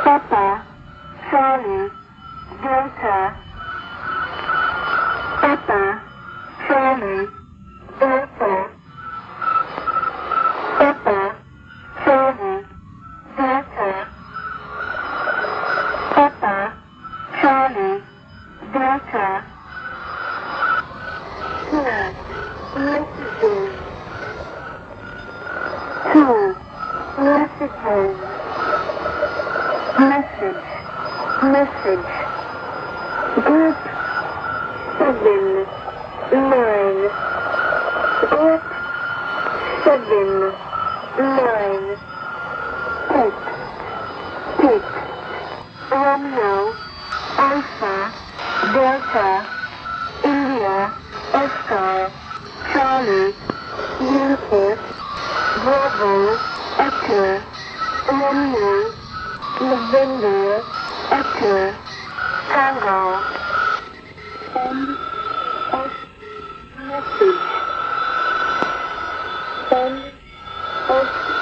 Papa, Charlie, Delta. Papa, Charlie, Delta. Papa, Charlie, Delta. Papa, Charlie, Delta. Two messages. Message. Group 7, 9. Group 7, 9. Text. Romeo, Alpha, Delta, India, Oscar, Charlie, Yankee, Bravo, Echo, Romeo, November, Echo, Tango. End of message. End of